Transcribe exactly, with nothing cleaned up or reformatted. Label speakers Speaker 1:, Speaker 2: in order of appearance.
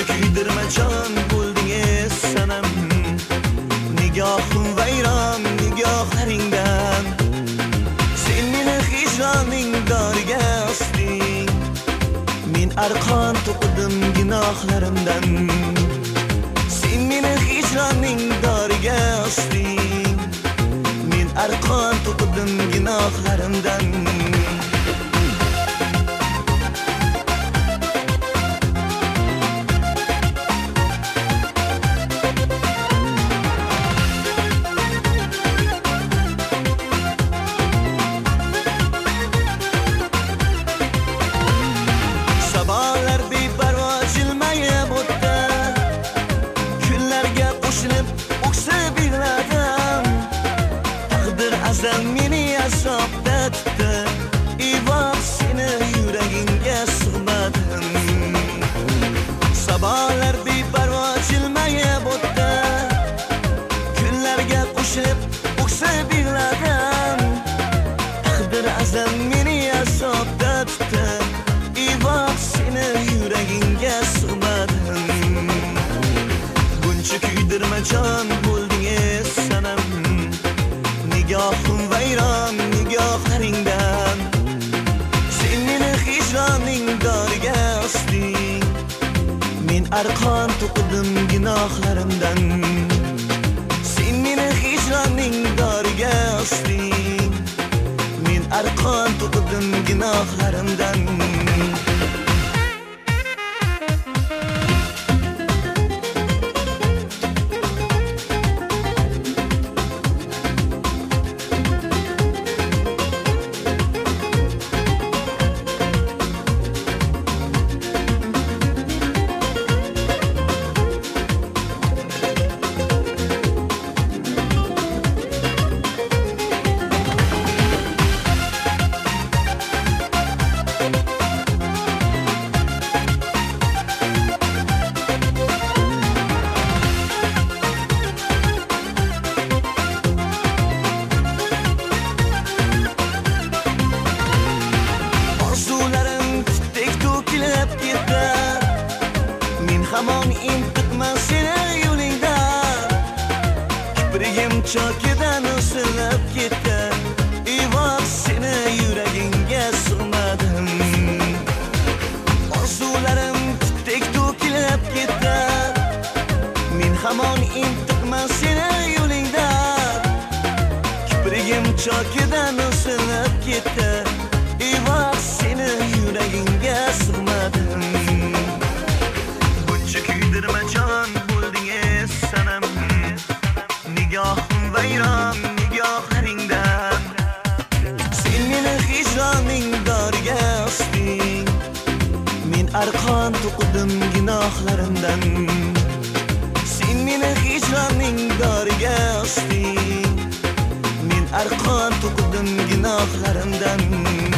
Speaker 1: Buncha kuydirma jon bo'ldingiz sanam, nigohim vayron nigohlaringdan. Sen meni hijroning doriga osding, men arqon to'qidim gunohlarimdan. Sen meni hijroning doriga osding, men arqon to'qidim gunohlarimdan. Azal meni azobda tutdi, Ivoh seni yuragingga sig'madim. Saboqlar beparvo jilmayib o'tdi, kunlarga qo'shilib o'ksib yig'ladim. Taqdir azal meni azobda tutdi, Ivoh seni yuragingga sig'madim. Buncha kuydirma jon bo'ldingiz sanam, nigohim vayron nigohlaringdan. Sen meni hijroning doriga osding, men arqon to'qidim gunohlarimdan. Sen meni hijroning doriga osding, men arqon to'qidim gunohlarimdan. Hamon intiqman seni yo'lingdan, kiprigim chokidan osilib ketdi, Ivoh seni yuragingga sig'madim. Orzularim tutdek to'kilib ketdi, men hamon intiqman seni yo'lingdan, kiprigim chokidan osilib ketdi, Ivoh seni yuragingga sig'madim. Kuydirma jon bo'ldingiz sanam, nigohim vayron nigohlaringdan. Sen meni hijroning doriga osding, men arqon to'qidim gunohlarimdan. Sen meni hijroning doriga osding, men arqon to'qidim gunohlarimdan.